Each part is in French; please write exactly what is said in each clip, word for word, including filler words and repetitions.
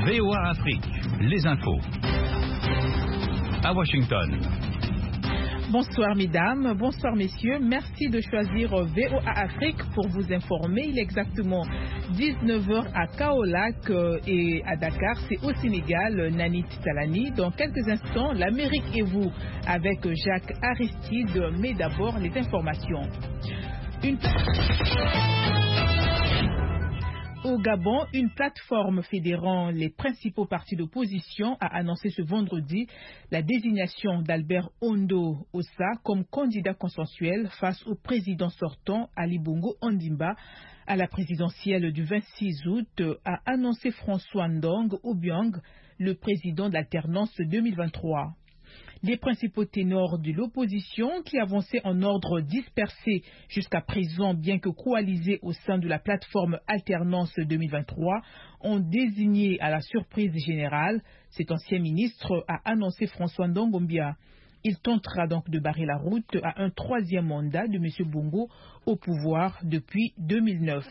V O A Afrique, les infos. À Washington. Bonsoir mesdames, bonsoir messieurs, merci de choisir V O A Afrique pour vous informer. Il est exactement dix-neuf heures à Kaolack et à Dakar, c'est au Sénégal, Nanit Talani. Dans quelques instants, l'Amérique et vous avec Jacques Aristide, mais d'abord les informations. Une... Au Gabon, une plateforme fédérant les principaux partis d'opposition a annoncé ce vendredi la désignation d'Albert Ondo Ossa comme candidat consensuel face au président sortant Ali Bongo Ondimba à la présidentielle du vingt-six août, a annoncé François Ndong Obiang, le président d'alternance deux mille vingt-trois. Les principaux ténors de l'opposition, qui avançaient en ordre dispersé jusqu'à présent, bien que coalisés au sein de la plateforme Alternance deux mille vingt-trois, ont désigné à la surprise générale cet ancien ministre, a annoncé François Ndongombia. Il tentera donc de barrer la route à un troisième mandat de M. Bongo au pouvoir depuis deux mille neuf.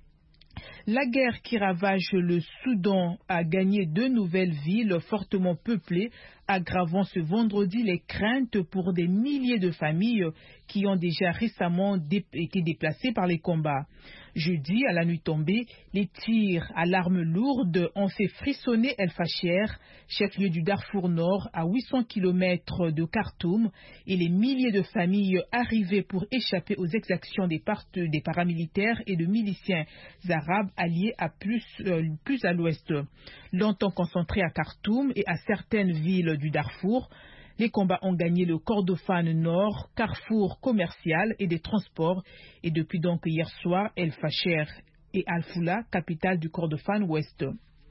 La guerre qui ravage le Soudan a gagné deux nouvelles villes fortement peuplées, aggravant ce vendredi les craintes pour des milliers de familles qui ont déjà récemment dé- été déplacées par les combats. Jeudi, à la nuit tombée, les tirs à l'arme lourde ont fait frissonner El Fasher, chef-lieu du Darfour Nord, à huit cents kilomètres de Khartoum, et les milliers de familles arrivées pour échapper aux exactions des, part- des paramilitaires et de miliciens arabes alliés à plus, euh, plus à l'ouest. Longtemps concentrés à Khartoum et à certaines villes du Darfour, les combats ont gagné le Kordofan Nord, carrefour commercial et des transports, et depuis donc hier soir, El Fasher et Al-Foula, capitale du Kordofan Ouest.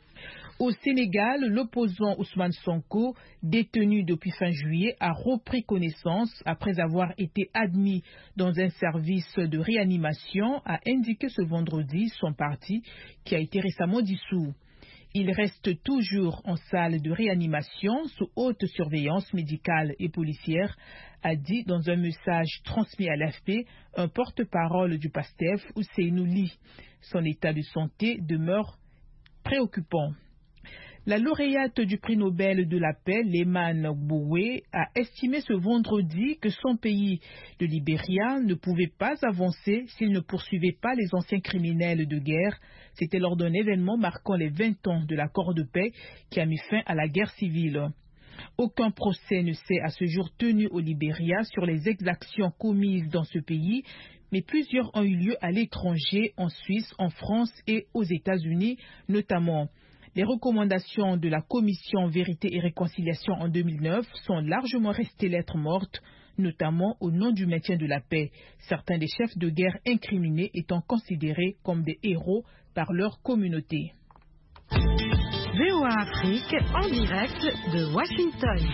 Au Sénégal, l'opposant Ousmane Sonko, détenu depuis fin juillet, a repris connaissance après avoir été admis dans un service de réanimation, a indiqué ce vendredi son parti qui a été récemment dissous. Il reste toujours en salle de réanimation sous haute surveillance médicale et policière, a dit dans un message transmis à l'A F P un porte-parole du PASTEF, Ousseynou Ly. Son état de santé demeure préoccupant. La lauréate du prix Nobel de la paix, Leman Gbowé, a estimé ce vendredi que son pays, le Libéria, ne pouvait pas avancer s'il ne poursuivait pas les anciens criminels de guerre. C'était lors d'un événement marquant les vingt ans de l'accord de paix qui a mis fin à la guerre civile. Aucun procès ne s'est à ce jour tenu au Libéria sur les exactions commises dans ce pays, mais plusieurs ont eu lieu à l'étranger, en Suisse, en France et aux États-Unis notamment. Les recommandations de la Commission Vérité et Réconciliation en deux mille neuf sont largement restées lettres mortes, notamment au nom du maintien de la paix, certains des chefs de guerre incriminés étant considérés comme des héros par leur communauté. V O A Afrique en direct de Washington.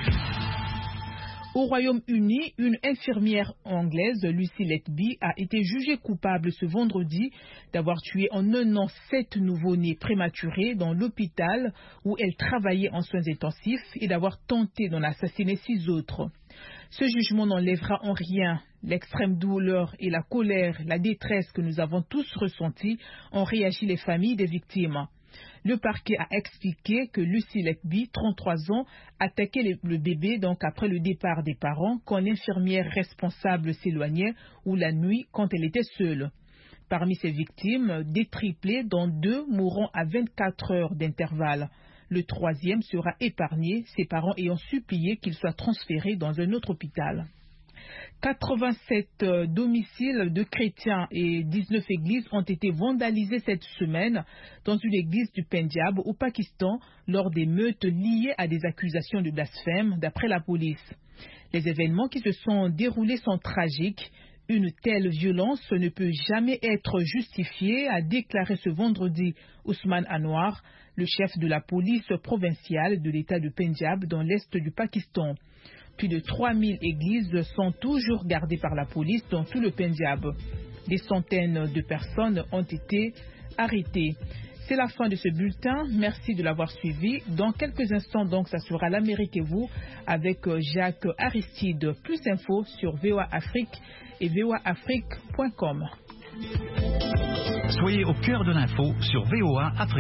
Au Royaume-Uni, une infirmière anglaise, Lucy Letby, a été jugée coupable ce vendredi d'avoir tué en un an sept nouveau-nés prématurés dans l'hôpital où elle travaillait en soins intensifs et d'avoir tenté d'en assassiner six autres. Ce jugement n'enlèvera en rien l'extrême douleur et la colère, la détresse que nous avons tous ressentis, ont réagi les familles des victimes. Le parquet a expliqué que Lucy Letby, trente-trois ans, attaquait le bébé donc après le départ des parents quand l'infirmière responsable s'éloignait ou la nuit quand elle était seule. Parmi ces victimes, des triplés dont deux mourront à vingt-quatre heures d'intervalle. Le troisième sera épargné, ses parents ayant supplié qu'il soit transféré dans un autre hôpital. quatre-vingt-sept domiciles de chrétiens et dix-neuf églises ont été vandalisés cette semaine dans une église du Pendjab au Pakistan lors des meutes liées à des accusations de blasphème d'après la police. Les événements qui se sont déroulés sont tragiques. Une telle violence ne peut jamais être justifiée, a déclaré ce vendredi Ousmane Anwar, le chef de la police provinciale de l'État du Pendjab dans l'est du Pakistan. Plus de trois mille églises sont toujours gardées par la police dans tout le Pendjab. Des centaines de personnes ont été arrêtées. C'est la fin de ce bulletin. Merci de l'avoir suivi. Dans quelques instants, donc, ça sera l'Amérique et vous avec Jacques Aristide. Plus d'infos sur V O A Afrique et v o a afrique point com. Soyez au cœur de l'info sur V O A Afrique.